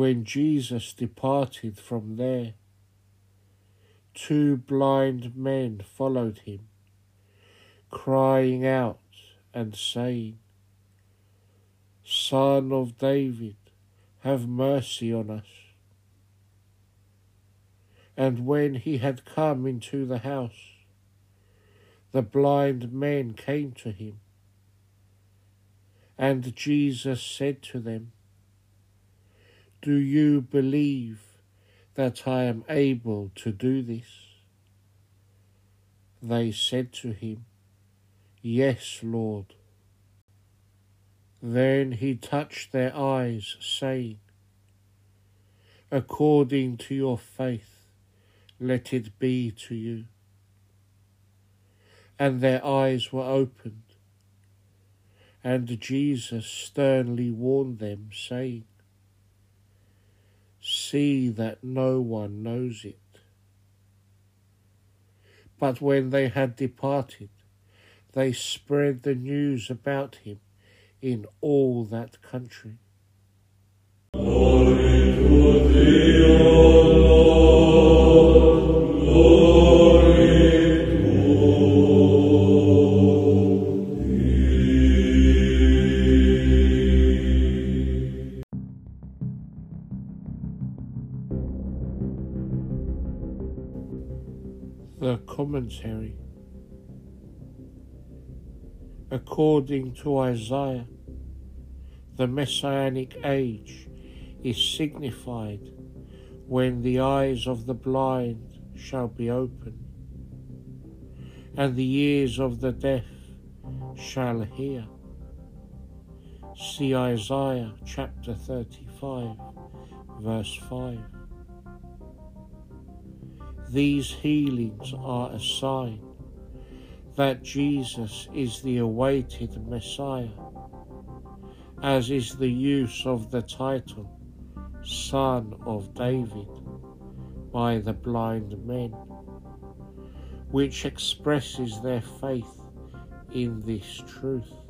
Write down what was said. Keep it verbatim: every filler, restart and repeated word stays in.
when Jesus departed from there, two blind men followed him, crying out and saying, "Son of David, have mercy on us." And when he had come into the house, the blind men came to him. And Jesus said to them, "Do you believe that I am able to do this?" They said to him, "Yes, Lord." Then he touched their eyes, saying, "According to your faith, let it be to you." And their eyes were opened, and Jesus sternly warned them, saying, "See that no one knows it." But when they had departed, they spread the news about him in all that country. Glory to thee, O Lord, glory to thee. The Commentary. According to Isaiah, the Messianic age is signified when the eyes of the blind shall be opened, and the ears of the deaf shall hear. See Isaiah chapter thirty-five, verse five. These healings are a sign that Jesus is the awaited Messiah, as is the use of the title Son of David by the blind men, which expresses their faith in this truth.